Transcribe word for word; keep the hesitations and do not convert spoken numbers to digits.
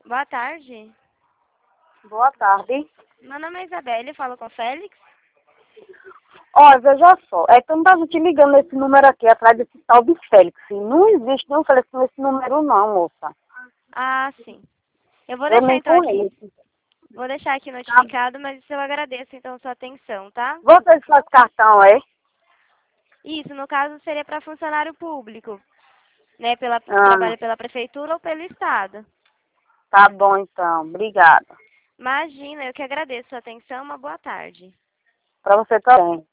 Boa tarde. Boa tarde. Meu nome é Isabelle, falo com o Félix. Olha, veja só, é que eu não estava te ligando esse número aqui, atrás desse tal de Félix. Não existe nenhum Félix nesse número não, moça. Ah, sim. Eu vou Eu deixar nem então aqui, conheço. vou deixar aqui Tá? notificado, mas eu agradeço então sua atenção, tá? Você faz cartão, é? Isso, no caso, seria para funcionário público, né? Pela, Ah, trabalha pela prefeitura ou pelo estado. tá bom então. Obrigada. Imagina, eu que agradeço sua atenção, uma boa tarde. Para você também.